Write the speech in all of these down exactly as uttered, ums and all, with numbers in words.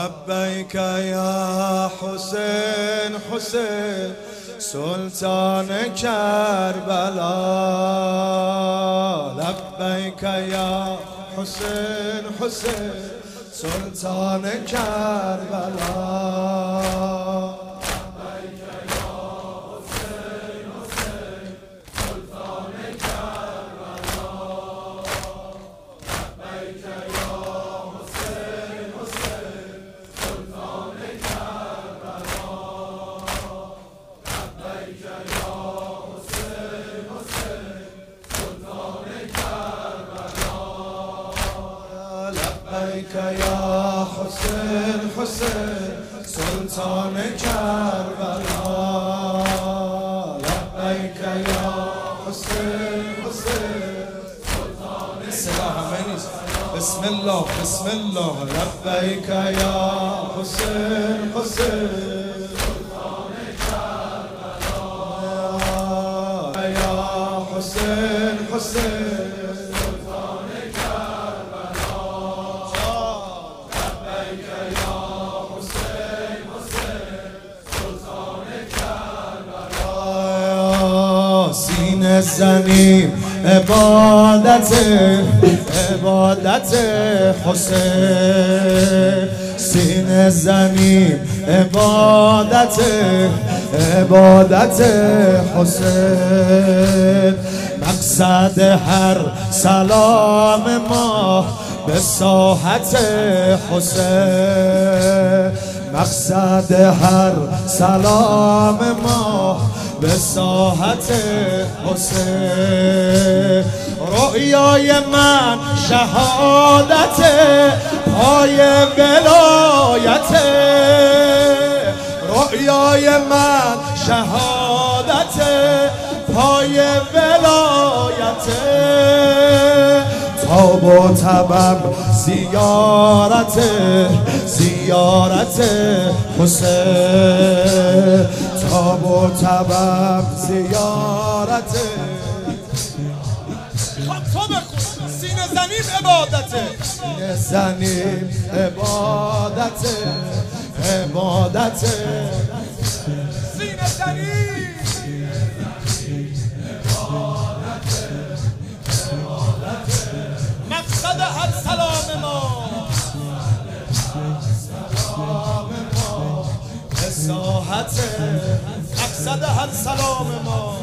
لبیک یا حسین حسین سلطان کربلا لبیک یا حسین حسین سلطان کربلا لبیک یا حسین حسین سلطان کربلا لبیک یا حسین حسین سلطان صدا همه نیست بسم الله بسم الله لبیک یا حسین حسین سلطان کربلا یا حسین حسین سینه زنیم عبادت عبادت حسین سینه زنیم عبادت عبادت حسین مقصد هر سلام ما به ساحت حسین مقصد هر سلام ما به ساحت حسین رؤیای من شهادت پای ولایت رؤیای من شهادت پای ولایت تاب و تبم زیارت زیارت حسین تاب و تبم زیارت سینه زنیم عبادته سینه زنیم عبادت عبادت سینه زنیم مقصد هر سلام ما به ساحت مقصد هر سلام ما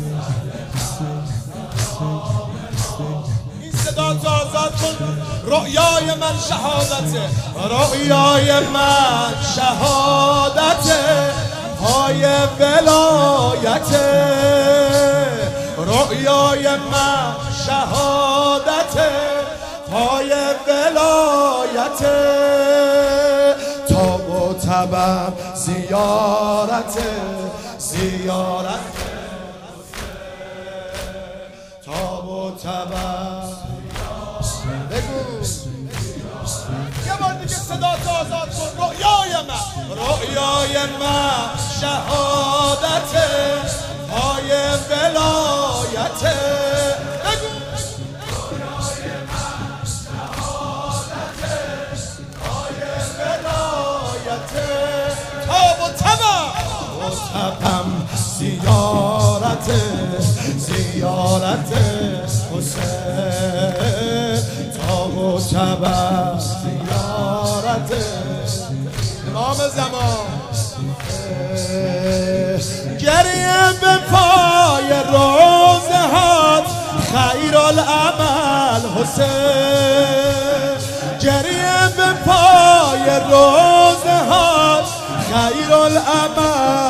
این صدا تو آزاد کن رؤیای من شهادته رؤیای من شهادت پای ولایت رؤیای من شهادت پای ولایت تاب و تبم زیارت زیارت تاب و تبم بگو یه بار دیگه صدا تو آزاد کن رؤیای من رؤیای من شهادت پای ولایت بگو رؤیای من شهادت پای ولایت تاب و تبم و تبم زیارت زیارت حسین تاب و تبم زیارت امام زمان گریه به پای روزهات خیر العمل حسین گریه به پای روزهات خیر العمل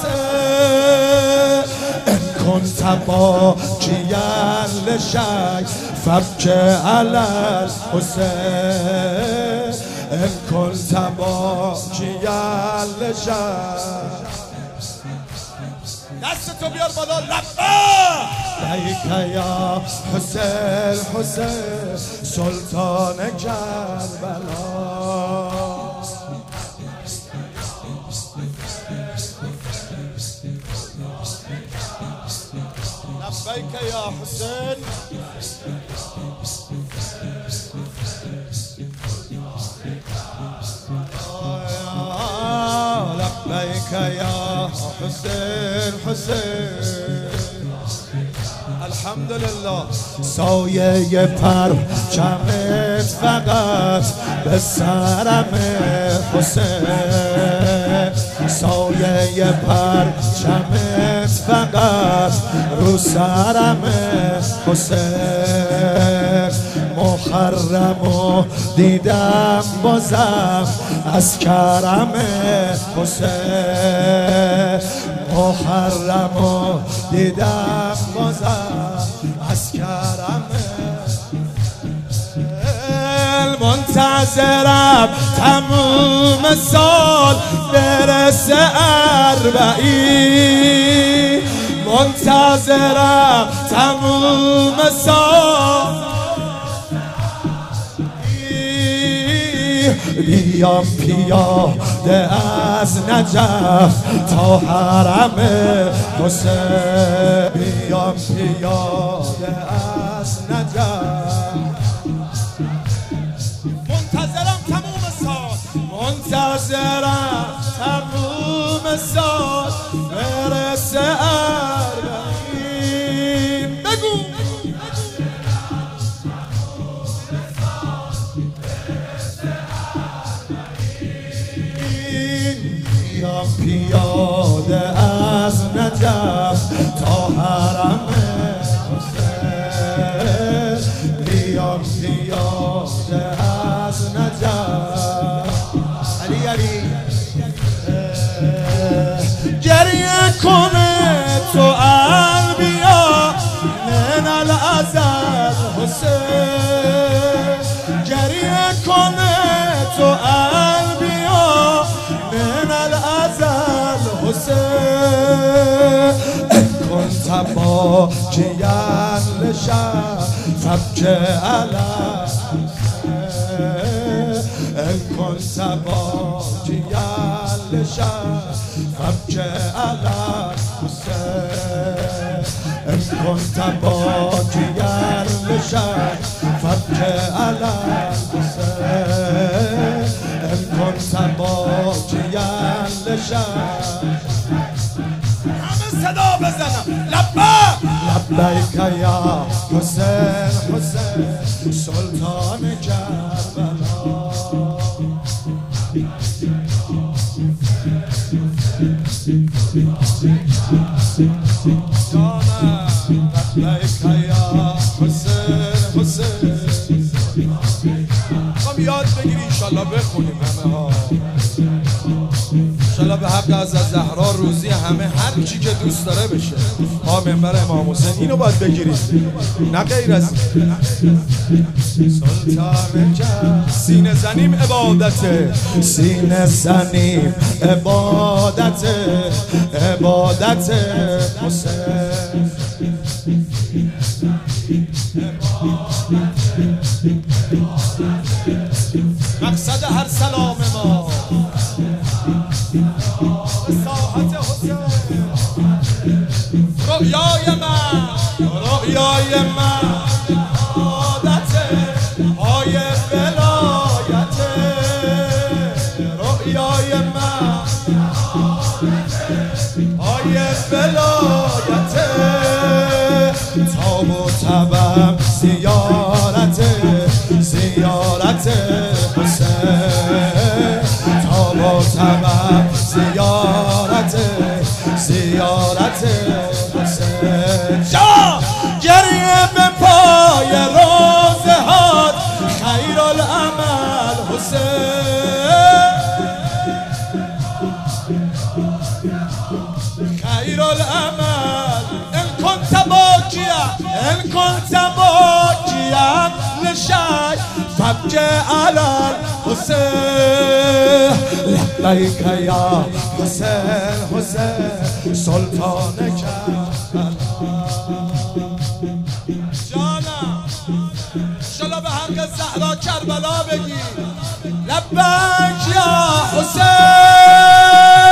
حسین ان كنت باكيا لشيء فابكي على الحسين ان كنت باكيا لشيء دست تو بیار بالا لبا لبیک یا حسین حسین سلطان کربلا لبیک یا حسین لبیک یا حسین حسین. الحمدلله. سایه پرچمت فقط به سرم حسین، سایه پرچمت فقط رو سرم حسین. محرمو دیدم بازم از کرم حسین، محرمو دیدم بازم از کرم. منتظرم تموم سال برسه اربعین، منتظرم تموم سال بیام پیاده از نجف تا حرم حسین، بیام پیاده از نجف. منتظرم تموم سال، منتظرم تموم سال برسه اربعین. بگو بیام پیاده از نجف تا حرم حسین، بیام پیاده از نجف. علی علی گریه کنه تو انبیا من الازل حسین، گریه کنه تو انبیا من الازل حسین. ان كنت باكيا لشام فابكي على ان كنت باكيا لشام فابكي على حسين، ان كنت باكيا لشام فابكي على حسين، ان كنت باكيا لشام. همه صدا بزنم لبیک لبیک یا حسین حسین سلطان کربلا. لبیک یا حسین حسین. هم یاد بگیری انشالله بخونیم همه ها، انشالله به حق از زهرا روزی همه هر چی که دوست داره بشه. ها منبر امام حسین اینو باید بگیرید، نه غیر از سلطان کربلا. سینه زنیم عبادته، سینه زنیم عبادت، عبادت حسین. مقصد هر سلام ما ساحت حسین. رؤیای من رؤیای من عادت های ولایت، رؤیای من های ولایت. تاب و تبم زیارت، زیارت حسین. تاب و تبم زیارت، زیارت حسین. جا گریه به پای روزه هات خیر العمل حسین، خیر العمل. ان كنت باكيا ان كنت باكيا لشيء فابكي على الحسين. لبيك يا حسين حسين سلطان کربلا. جانم انشالله به حق زهرا کربلا بگی لبیک یا حسین.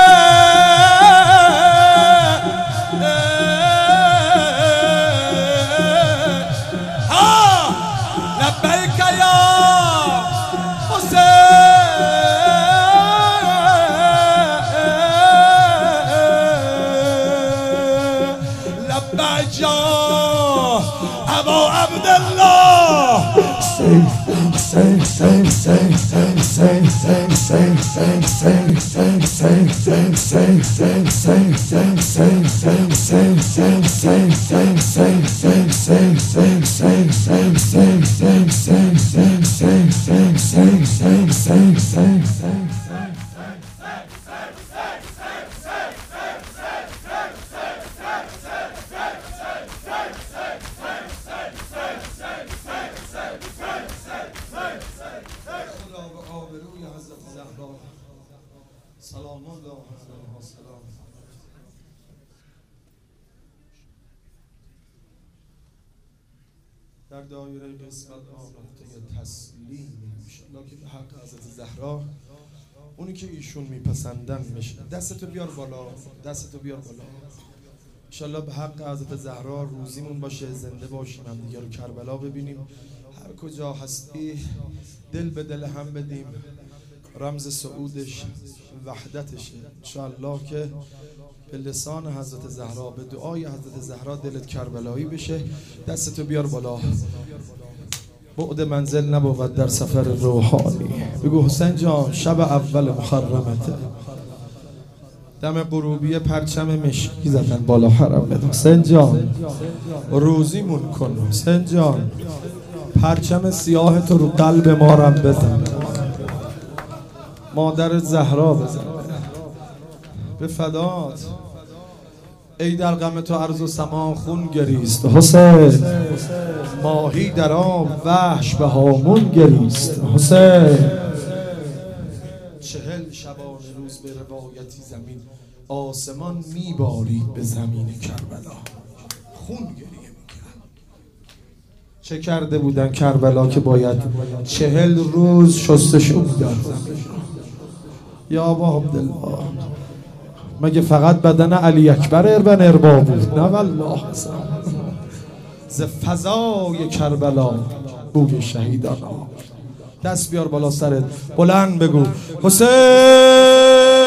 الله سلام الله علیه سلام. در دایره قسمت ما نقطه تسلیم انشالله که به حق حضرت زهرا اونی که ایشون میپسندن میشه. دستتو بیار بالا، دستتو بیار بالا. انشالله به حق حضرت زهرا روزیمون باشه، زنده باشیم، هم دیگه رو کربلا ببینیم، هر کجا هستی دل به دل هم بدیم. رمز سعودش وحدتشه انشاءالله که به لسان حضرت زهرا، به دعای حضرت زهرا دلت کربلایی بشه. دستتو بیار بالا. بعد منزل نبود در سفر روحانی. بگو حسین جان شب اول محرمته، دم غروبی پرچم مشکی زدن بالا حرمت. حسین جان روزیمون کن. حسین جان پرچم سیاه تو رو قلب ما رم بزن، مادر زهرا بزن به فدات. ای در غم تو ارض و سما خون گریست حسین، ماهی در آب وحش به هامون گریست حسین. چهل شبانه روز به روایتی زمین آسمان میبارید به زمین کربلا، خون گریه میکرد. چه کرده بودن کربلا که باید چهل روز شستشو میداد زمین؟ یا ابا عبدالله مگه فقط بدن علی اکبر اربن اربا بود؟ نه والله ز فضای کربلا بوی شهیدان. دست بیار بالا سرت بلند بگو حسین